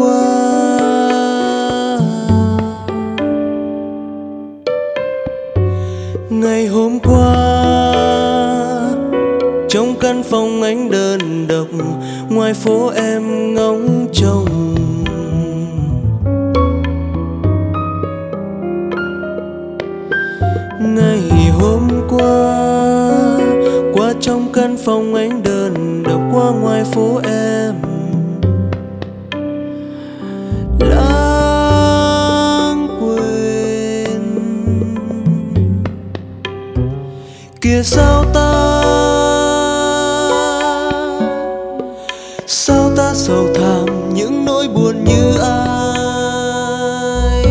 qua, ngày hôm qua trong căn phòng anh đơn độc, ngoài phố em ngóng trông. Ngày hôm qua qua trong căn phòng anh đơn độc, qua ngoài phố em lãng quên. Kìa sao ta sầu thảm những nỗi buồn như ai.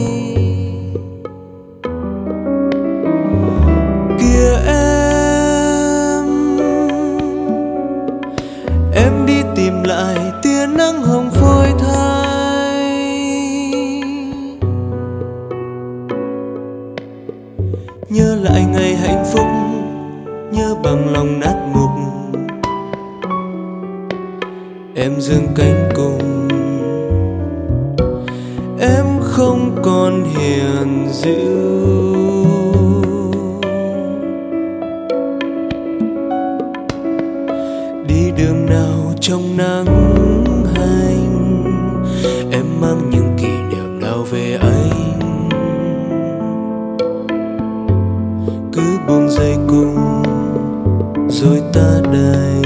Kìa em đi tìm lại tia nắng hồng phôi thai. Nhớ lại ngày hạnh phúc, nhớ bằng lòng nát mục. Em dương cánh cùng, em không còn hiền dịu. Đi đường nào trong nắng hành, em mang những kỷ niệm nào về anh. Cứ buông dây cung rồi ta đành,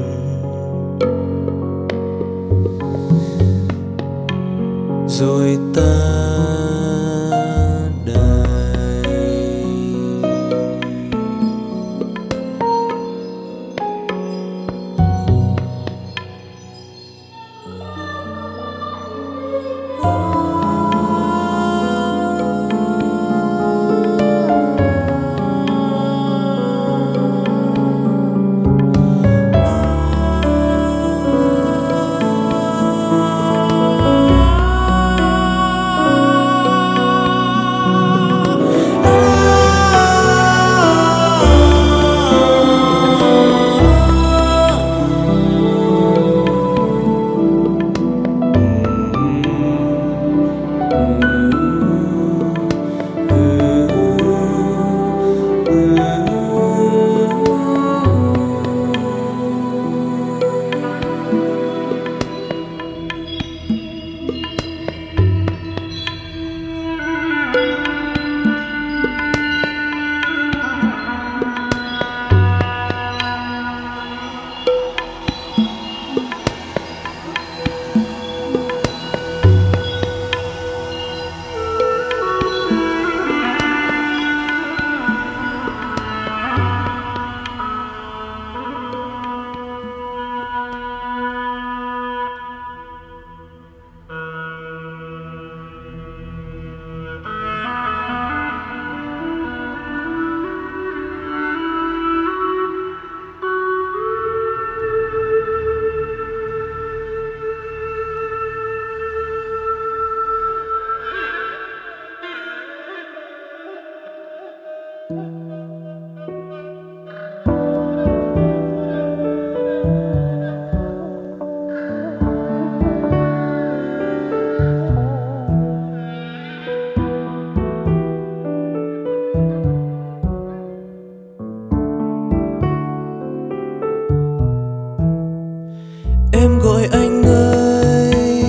rồi ta em gọi anh ơi,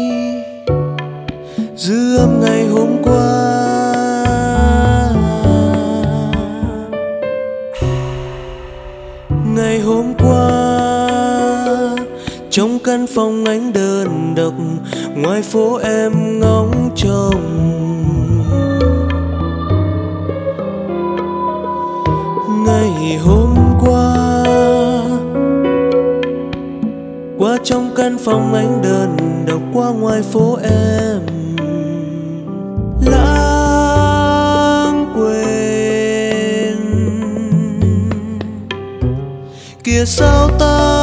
dư âm ngày hôm qua. Ngày hôm qua trong căn phòng anh đơn độc, ngoài phố em ngóng trông. Ngày hôm qua qua trong căn phòng anh đơn độc, qua ngoài phố em lãng quên. Kìa sao ta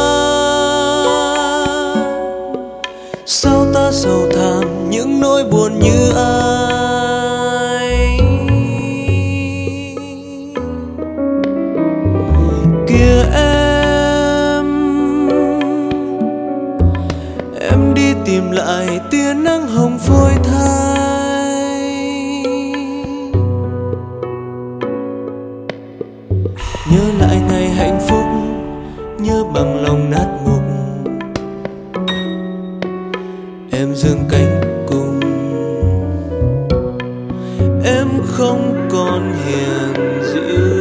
sầu thảm những nỗi buồn như ai. Kìa em đi tìm lại tia nắng hồng phôi thai. Nhớ lại ngày hạnh phúc, nhớ bằng lòng nát mục. Em dương cánh cùng, em không còn hiền dịu.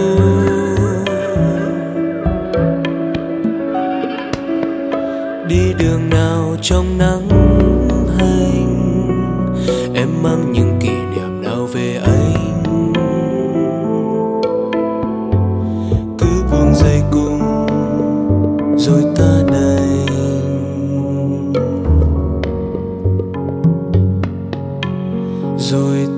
Đi đường nào trong nắng hành, em mang những kỷ niệm nào về anh. Cứ buông dây cung rồi ta đành, rồi